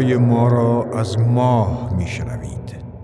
صدای ما را از ماه میشنوید.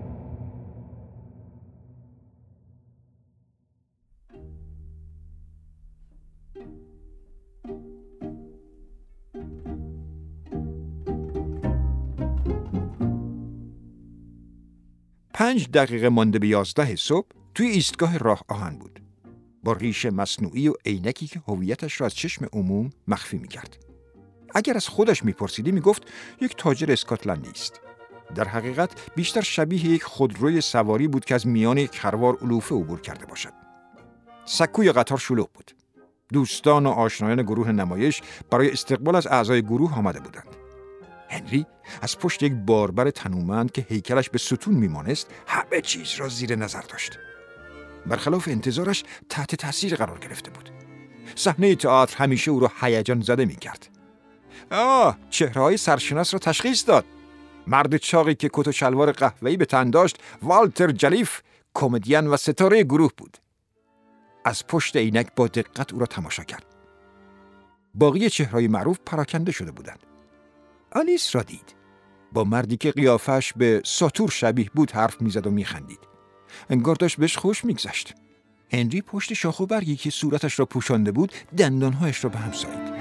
پنج دقیقه مانده به 11 صبح توی ایستگاه راه آهن بود، با ریش مصنوعی و عینکی که هویتش را از چشم عموم مخفی می‌کرد. اگر از خودش می‌پرسیدی می‌گفت یک تاجر اسکاتلندی است. در حقیقت بیشتر شبیه یک خودروی سواری بود که از میان یک خروار علوفه عبور کرده باشد. سکوی قطار شلوغ بود. دوستان و آشنایان گروه نمایش برای استقبال از اعضای گروه آمده بودند. هنری از پشت یک باربر تنومند که هیکلش به ستون میمانست همه چیز را زیر نظر داشت. برخلاف انتظارش تحت تاثیر قرار گرفته بود. صحنه تئاتر همیشه او را هیجان زده می‌کرد. چهره‌های سرشناس را تشخیص داد. مرد چاقی که کت و شلوار قهوه‌ای به تن داشت والتر جلیف، کمدین و ستاره گروه بود. از پشت عینک با دقت او را تماشا کرد. باقی چهره‌های معروف پراکنده شده بودند. آلیس را دید. با مردی که قیافش به ساتور شبیه بود حرف میزد و میخندید. انگار داشت بهش خوش میگذشت. هنری پشت شاخ و برگی که صورتش را پوشانده بود دندانهایش را به هم سایید.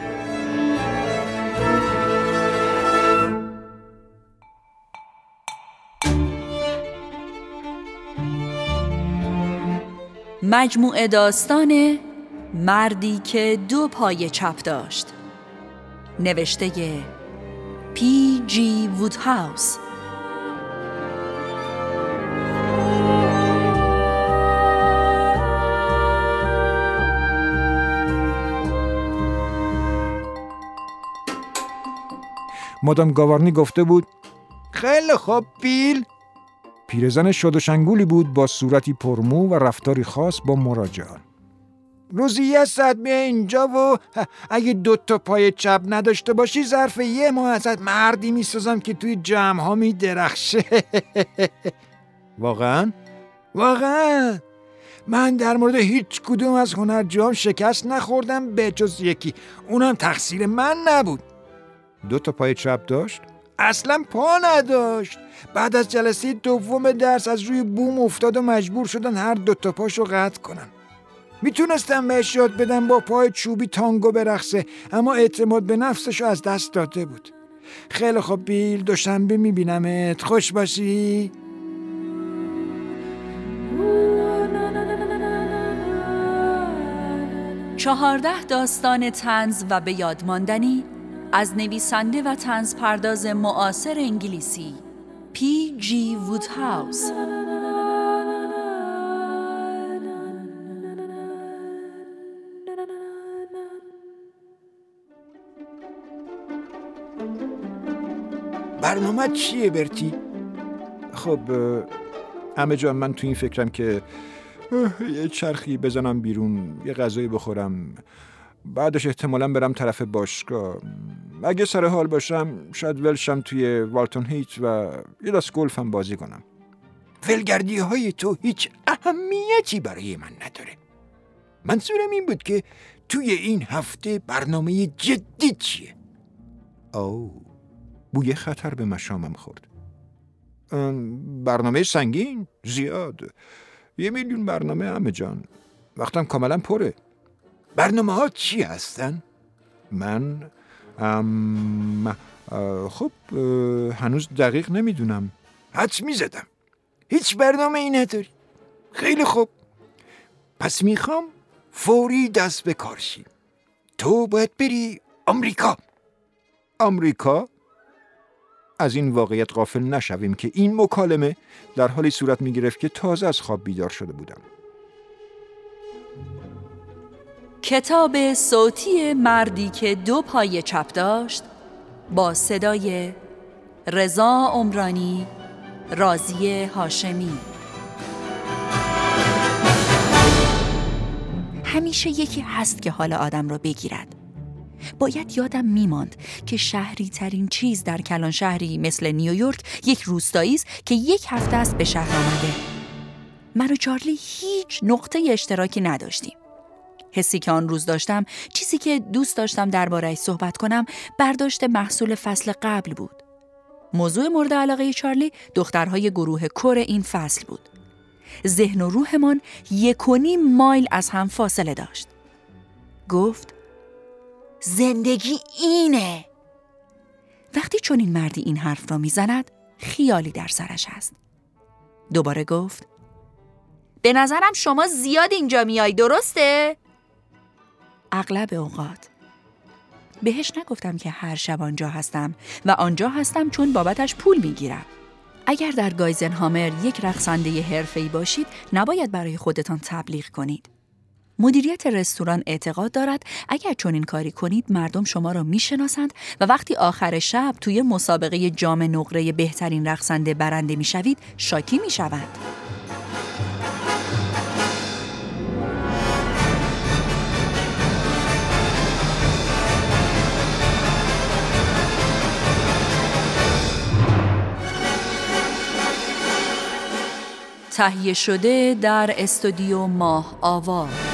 مجموعه داستان مردی که دو پای چپ داشت، نوشته پی.جی. وودهاوس. مادام گاوارنی گفته بود خیلی خوب بیل. پیرزن شاد و شنگولی بود با صورتی پرمو و رفتاری خاص با مراجعان. روزی 1 ساعت میای اینجا و اگه 2 تا پای چپ نداشته باشی ظرف 1 ماه ازت مردی میسازم که توی جمع ها میدرخشه. واقعا؟ واقعا من در مورد هیچ کدوم از هنرجوام شکست نخوردم به جز یکی، اونم تقصیر من نبود. 2 تا پای چپ داشت؟ اصلا پا نداشت. بعد از جلسه دوم درس از روی بوم افتاد و مجبور شدن هر 2 تا پاشو قطع کنن. میتونستم بهش یاد بدم با پای چوبی تانگو برقصه، اما اعتماد به نفسشو از دست داده بود. خیلی خوب بیل، دوشنبه میبینمت. خوش باشی. چهارده داستان طنز و به یاد ماندنی از نویسنده و طنزپرداز معاصر انگلیسی پی.جی. وودهاوس. برنامه چیه برتی؟ خب همه جا من تو این فکرم که یه چرخی بزنم بیرون، یه غذایی بخورم، بعدش احتمالاً برم طرف باشگاه. اگه سر حال باشم شاید ولشم توی والتون هیت و یه دست گلف هم بازی کنم. ولگردی های تو هیچ اهمیتی برای من نداره. منظورم این بود که توی این هفته برنامه جدی چیه؟ بوی خطر به مشامم خورد. برنامه سنگین؟ زیاد. 1,000,000 برنامه همه جان. وقتم کاملا پره. برنامه ها چی هستن؟ من خب هنوز دقیق نمیدونم. حدس میزدم هیچ برنامه ای نداری. خیلی خوب، پس میخوام فوری دست به کار شی. تو باید بری آمریکا؟ از این واقعیت غافل نشویم که این مکالمه در حالی صورت میگرفت که تازه از خواب بیدار شده بودم. کتاب صوتی مردی که 2 پای چپ داشت با صدای رضا عمرانی، راضیه هاشمی. همیشه یکی هست که حال آدم را بگیرد. باید یادم میماند که شهری ترین چیز در کلان شهری مثل نیویورک یک روستایی است که 1 هفته است به شهر آمده. من و چارلی هیچ نقطه اشتراکی نداشتیم. حسی که آن روز داشتم، چیزی که دوست داشتم درباره‌اش صحبت کنم، برداشت محصول فصل قبل بود. موضوع مورد علاقه چارلی دخترهای گروه کور این فصل بود. ذهن و روحمان 1.5 مایل از هم فاصله داشت. گفت زندگی اینه. وقتی چون این مردی این حرف را میزند خیالی در سرش هست. دوباره گفت به نظرم شما زیاد اینجا میای، درسته؟ اغلب اوقات. بهش نگفتم که هر شب آنجا هستم و آنجا هستم چون بابتش پول میگیرم. اگر در گایزنهامر یک رقصنده حرفه‌ای باشید نباید برای خودتان تبلیغ کنید. مدیریت رستوران اعتقاد دارد اگر چنین کاری کنید مردم شما را میشناسند و وقتی آخر شب توی مسابقه جام نقره بهترین رقصنده برنده میشوید شاکی میشوند. تهیه شده در استودیو ماه آوا.